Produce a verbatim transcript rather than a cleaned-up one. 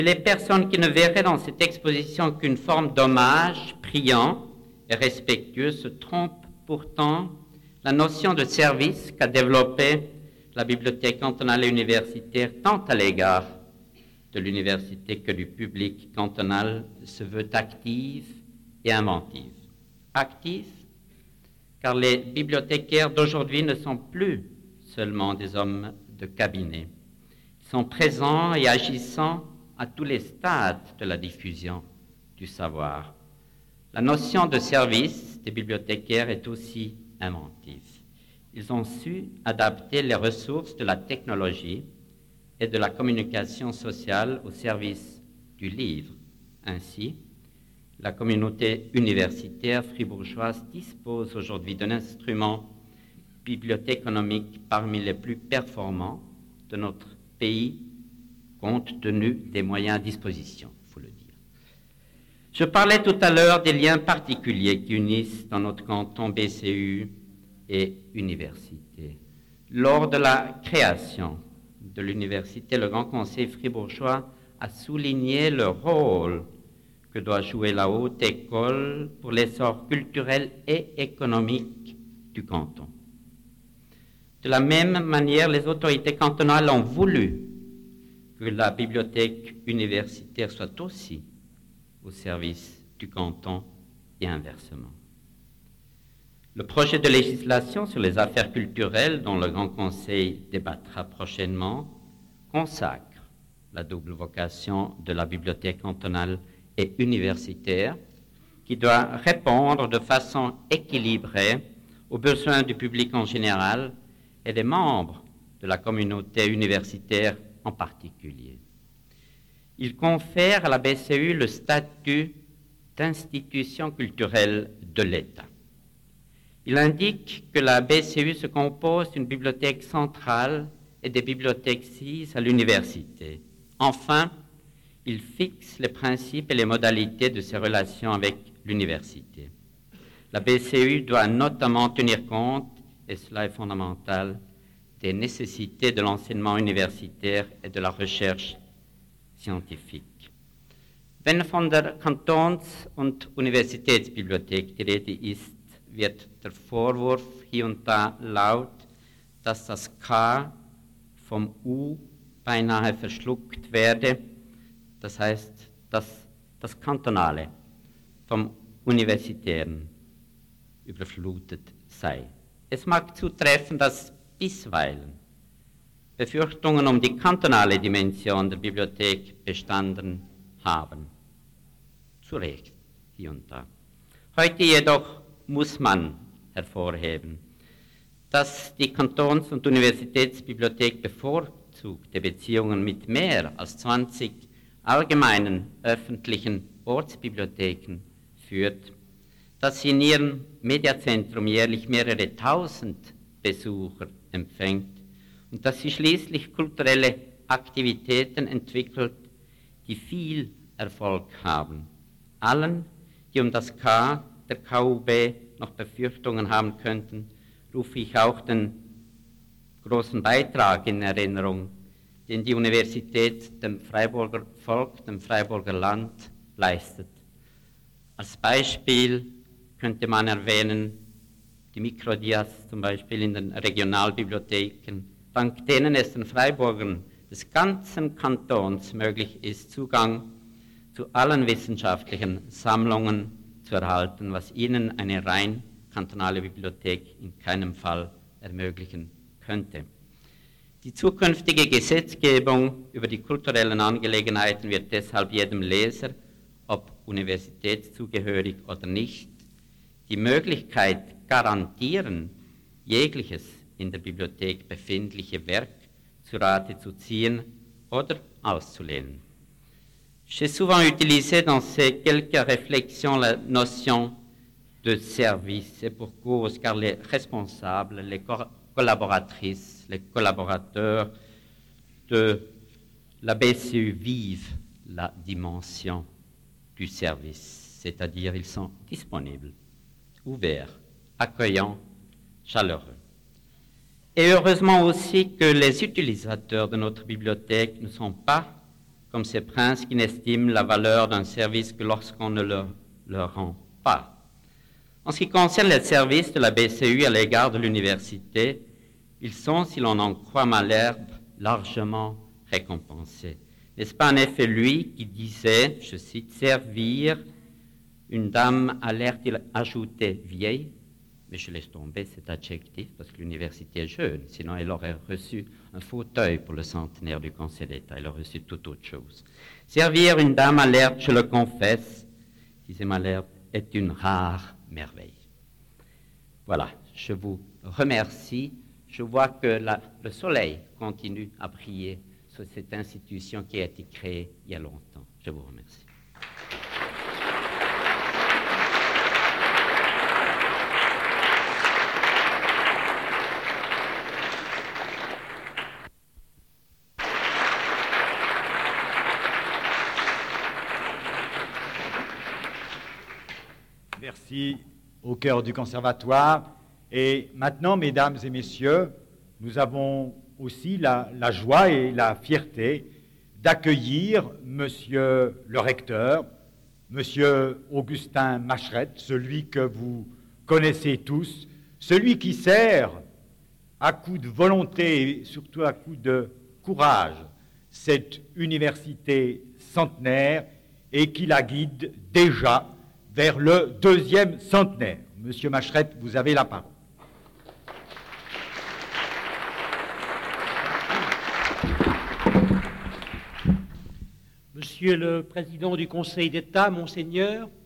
Les personnes qui ne verraient dans cette exposition qu'une forme d'hommage priant et respectueux se trompent pourtant. La notion de service qu'a développée la bibliothèque cantonale et universitaire, tant à l'égard de l'université que du public cantonal, se veut active et inventive. Active, car les bibliothécaires d'aujourd'hui ne sont plus seulement des hommes de cabinet. Ils sont présents et agissants à tous les stades de la diffusion du savoir. La notion de service des bibliothécaires est aussi inventive. Ils ont su adapter les ressources de la technologie et de la communication sociale au service du livre. Ainsi, la communauté universitaire fribourgeoise dispose aujourd'hui d'un instrument bibliothéconomique parmi les plus performants de notre pays, compte tenu des moyens à disposition, il faut le dire. Je parlais tout à l'heure des liens particuliers qui unissent dans notre canton B C U et université. Lors de la création de l'université, le Grand Conseil fribourgeois a souligné le rôle que doit jouer la haute école pour l'essor culturel et économique du canton. De la même manière, les autorités cantonales ont voulu que la bibliothèque universitaire soit aussi au service du canton et inversement. Le projet de législation sur les affaires culturelles, dont le Grand Conseil débattra prochainement, consacre la double vocation de la bibliothèque cantonale et universitaire, qui doit répondre de façon équilibrée aux besoins du public en général et des membres de la communauté universitaire en particulier. Il confère à la B C U le statut d'institution culturelle de l'État. Il indique que la B C U se compose d'une bibliothèque centrale et des bibliothèques sises à l'université. Enfin, il fixe les principes et les modalités de ses relations avec l'université. La B C U doit notamment tenir compte, et cela est fondamental, des nécessités de l'enseignement universitaire et de la recherche scientifique. Wenn von der Kantons- und Universitätsbibliothek die Rede ist, wird der Vorwurf hier und da laut, dass das K vom U beinahe verschluckt werde, das heißt, dass das Kantonale vom Universitären überflutet sei. Es mag zutreffen, dass bisweilen Befürchtungen um die kantonale Dimension der Bibliothek bestanden haben. Zu Recht, hier und da. Heute jedoch muss man hervorheben, dass die Kantons- und Universitätsbibliothek bevorzugte Beziehungen mit mehr als zwanzig allgemeinen öffentlichen Ortsbibliotheken führt, dass sie in ihrem Mediazentrum jährlich mehrere tausend Besucher empfängt und dass sie schließlich kulturelle Aktivitäten entwickelt, die viel Erfolg haben. Allen, die um das K der K U B noch Befürchtungen haben könnten, rufe ich auch den großen Beitrag in Erinnerung, den die Universität dem Freiburger Volk, dem Freiburger Land leistet. Als Beispiel könnte man erwähnen die Mikrodias zum Beispiel in den Regionalbibliotheken, dank denen es den Freiburgern des ganzen Kantons möglich ist, Zugang zu allen wissenschaftlichen Sammlungen zu erhalten, was ihnen eine rein kantonale Bibliothek in keinem Fall ermöglichen könnte. Die zukünftige Gesetzgebung über die kulturellen Angelegenheiten wird deshalb jedem Leser, ob universitätszugehörig oder nicht, die Möglichkeit garantieren, jegliches in der Bibliothek befindliche Werk zu Rate zu ziehen oder auszulehnen. J'ai souvent utilisé dans ces quelques réflexions la notion de service, et pour cause, car les responsables, les co- collaboratrices, les collaborateurs de la B C U vivent la dimension du service, c'est-à-dire ils sont disponibles, ouverts, accueillants, chaleureux. Et heureusement aussi que les utilisateurs de notre bibliothèque ne sont pas comme ces princes qui n'estiment la valeur d'un service que lorsqu'on ne le leur rend pas. En ce qui concerne les services de la B C U à l'égard de l'université, ils sont, si l'on en croit Malherbe, largement récompensés. N'est-ce pas en effet lui qui disait, je cite, « Servir une dame à l'air il ajoutait vieille », mais je laisse tomber cet adjectif parce que l'université est jeune, sinon elle aurait reçu un fauteuil pour le centenaire du Conseil d'État, elle aurait reçu toute autre chose. « Servir une dame à l'air, je le confesse », disait Malherbe, « est une rare merveille. » Voilà, je vous remercie. Je vois que la, le soleil continue à briller sur cette institution qui a été créée il y a longtemps. Je vous remercie. Merci au cœur du Conservatoire. Et maintenant, mesdames et messieurs, nous avons aussi la, la joie et la fierté d'accueillir monsieur le recteur, monsieur Augustin Macheret, celui que vous connaissez tous, celui qui sert à coup de volonté et surtout à coup de courage cette université centenaire et qui la guide déjà vers le deuxième centenaire. Monsieur Macheret, vous avez la parole. Monsieur le Président du Conseil d'État, Monseigneur,